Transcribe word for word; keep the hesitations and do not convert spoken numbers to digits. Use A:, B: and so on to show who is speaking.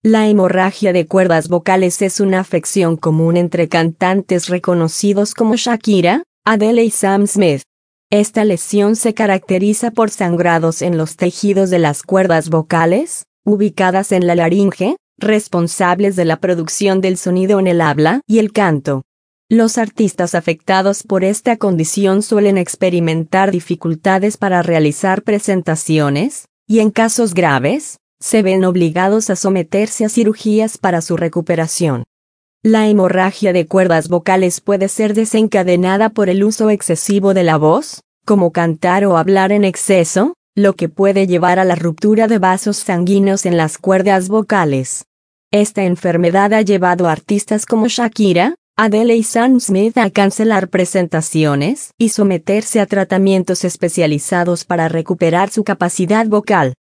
A: La hemorragia de cuerdas vocales es una afección común entre cantantes reconocidos como Shakira, Adele y Sam Smith. Esta lesión se caracteriza por sangrados en los tejidos de las cuerdas vocales, ubicadas en la laringe, responsables de la producción del sonido en el habla y el canto. Los artistas afectados por esta condición suelen experimentar dificultades para realizar presentaciones, y en casos graves, se ven obligados a someterse a cirugías para su recuperación. La hemorragia de cuerdas vocales puede ser desencadenada por el uso excesivo de la voz, como cantar o hablar en exceso, lo que puede llevar a la ruptura de vasos sanguíneos en las cuerdas vocales. Esta enfermedad ha llevado a artistas como Shakira, Adele y Sam Smith a cancelar presentaciones y someterse a tratamientos especializados para recuperar su capacidad vocal.